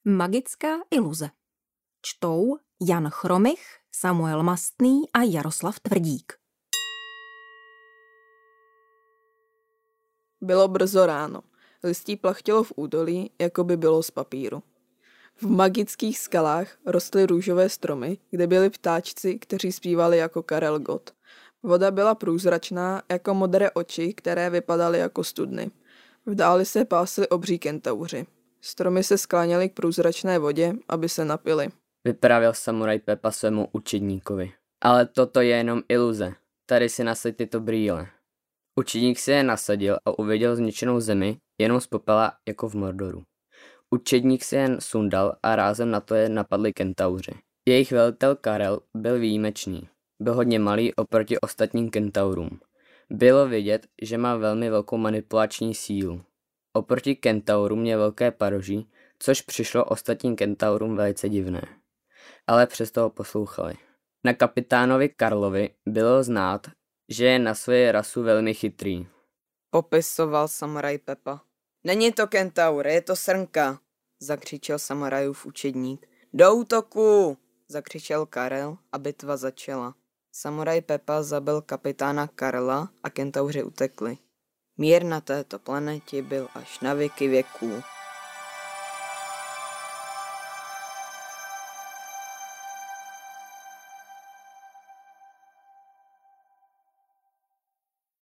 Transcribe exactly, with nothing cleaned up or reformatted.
Magická iluze. Čtou Jan Chromych, Samuel Mastný a Jaroslav Tvrdík. Bylo brzo ráno. Listí plachtilo v údolí, jako by bylo z papíru. V magických skalách rostly růžové stromy, kde byli ptáčci, kteří zpívali jako Karel Gott. Voda byla průzračná, jako modré oči, které vypadaly jako studny. V dáli se pásli obří kentauři. Stromy se skláněly k průzračné vodě, aby se napili. Vyprávěl samuraj Pepa svému učedníkovi. Ale toto je jenom iluze. Tady si nasaď tyto brýle. Učedník si je nasadil a uviděl zničenou zemi jenom z popela jako v Mordoru. Učedník si jen sundal a rázem na to je napadli kentauři. Jejich velitel Karel byl výjimečný. Byl hodně malý oproti ostatním kentaurům. Bylo vidět, že má velmi velkou manipulační sílu. Oproti kentaurům měl velké paroží, což přišlo ostatním kentaurům velice divné. Ale přesto ho poslouchali. Na kapitánovi Karlovi bylo znát, že je na svoji rasu velmi chytrý. Popisoval samuraj Pepa. Není to kentaur, je to srnka, zakřičel samurajův učedník. Do útoku, zakřičel Karel a bitva začala. Samuraj Pepa zabil kapitána Karla a kentauři utekli. Mír na této planetě byl až na věky věků.